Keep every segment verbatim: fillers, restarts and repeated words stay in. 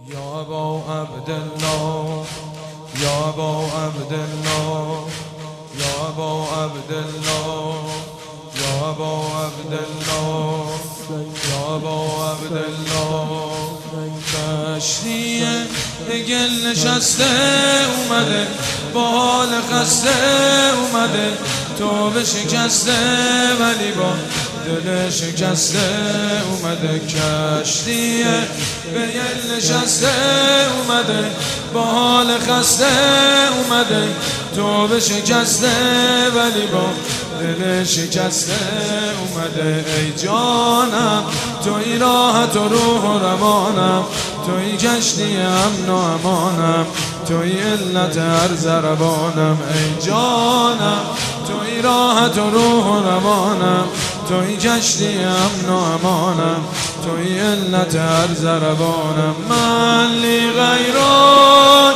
یا ابا عبدالله یا ابا عبدالله یا ابا عبدالله یا ابا عبدالله یا ابا عبدالله کشتی گل نشسته اومده با حال خسته اومده توبه شکسته ولی با دل شکسته اومده کشتی به گل نشسته اومده با حال خسته اومده توبه شکسته ولی با دل شکسته اومده ای جانم توی راحت و روح و روانم توی کشتی امن و امانم توی علت هر ضربانم ای جانم توی راحت و روح و روانم توی کشتی امن و امانم توی علت هر ضربانم من لی غیران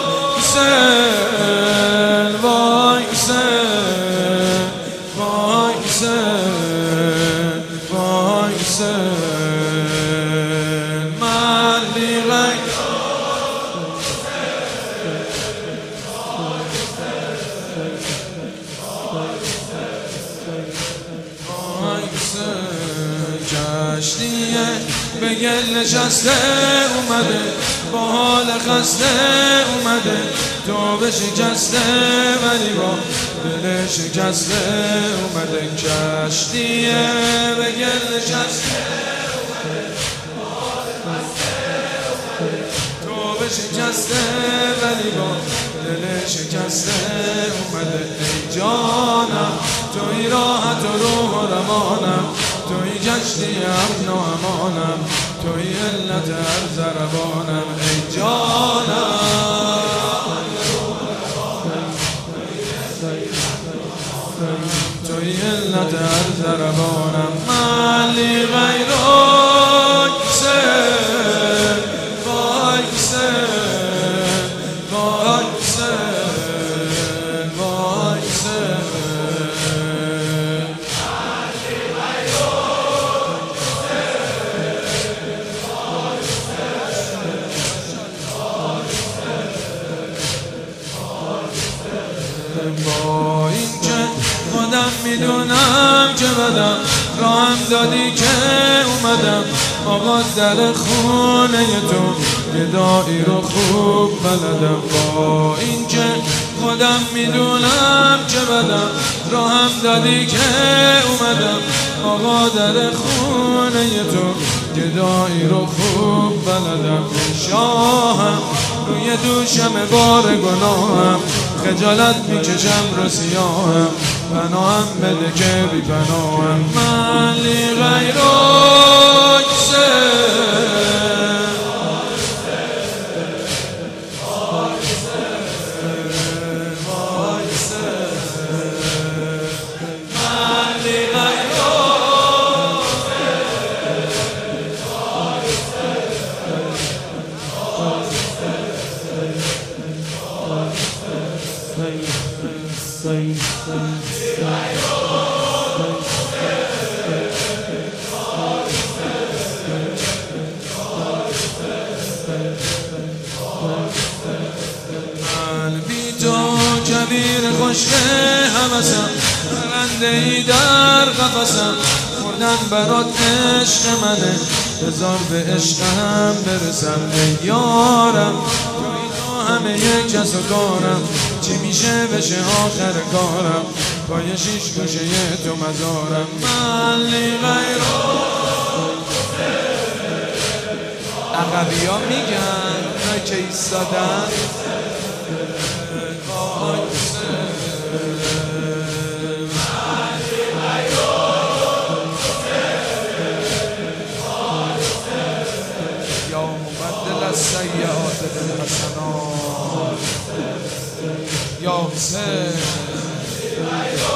سل وای سل وای سل وای سل من لی غیران کشتیه به گل نشسته اومده با حال خسته اومده توبه شکسته ولی با دل شکسته اومده کشتیه به گل نشسته با حال خسته توبه شکسته ولی با دل شکسته اومده ای جانم توی راحت و روح و روانم توی کشتی امن و امانم توی علت هر ضربانم ای جانم توی علت هر ضربانم من لی غیرک سر وای سر وای سر وای سر با این که خودم میدونم که بدم راهم دادی که اومدم آقا در خونه تو گدایی رو خوب بلدم با این که خودم میدونم که بدم راهم دادی که اومدم آقا در خونه تو گدایی رو خوب بلدم شاهم روی دوشم بار گناهم خجالت میکشم رو سیاهم پناهم بده که بی پناهم من لی غیرک سر قلبی تو کبیر خشک حوثم پرنده ای در قفسم خوردن برات عشق منه بذار به عشقم برسم ای یارم توی تو همه یک کس و کارم چی میشه بشه آخر کارم پای شیش گوشه تو مزارم من لی غیرک عقبی ها میگن اونایی که ایستادن یا مبدل السیئات بالحسنات یا حسین